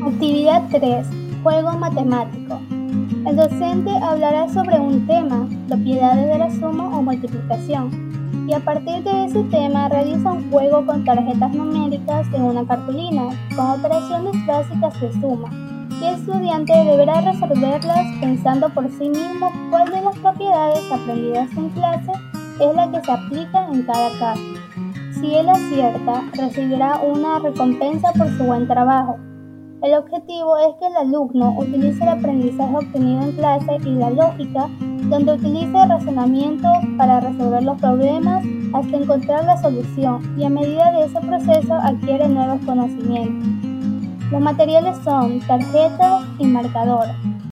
Actividad 3. Juego matemático. El docente hablará sobre un tema, propiedades de la suma o multiplicación, y a partir de ese tema realiza un juego con tarjetas numéricas en una cartulina, con operaciones básicas de suma, y el estudiante deberá resolverlas pensando por sí mismo cuál de las propiedades aprendidas en clase es la que se aplica en cada caso. Si él acierta, recibirá una recompensa por su buen trabajo. El objetivo es que el alumno utilice el aprendizaje obtenido en clase y la lógica, donde utilice el razonamiento para resolver los problemas hasta encontrar la solución, y a medida de ese proceso adquiere nuevos conocimientos. Los materiales son tarjetas y marcador.